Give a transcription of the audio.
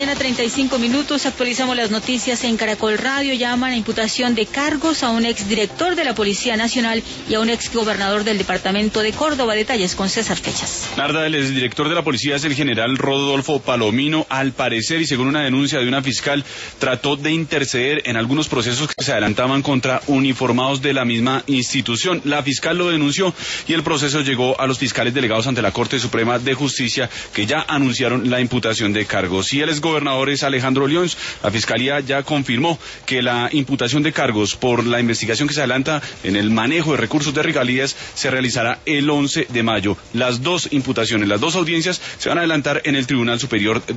1:35. Actualizamos las noticias en Caracol Radio. Llaman a imputación de cargos a un exdirector de la Policía Nacional y a un exgobernador del departamento de Córdoba. Detalles con César Fechas. Narda, el exdirector de la policía es el general Rodolfo Palomino. Al parecer, y según una denuncia de una fiscal, trató de interceder en algunos procesos que se adelantaban contra uniformados de la misma institución. La fiscal lo denunció y el proceso llegó a los fiscales delegados ante la Corte Suprema de Justicia, que ya anunciaron la imputación de cargos. Y el exgobernador es Alejandro León. La fiscalía ya confirmó que la imputación de cargos por la investigación que se adelanta en el manejo de recursos de regalías se realizará el 11 de mayo. Las dos imputaciones, las dos audiencias se van a adelantar en el Tribunal Superior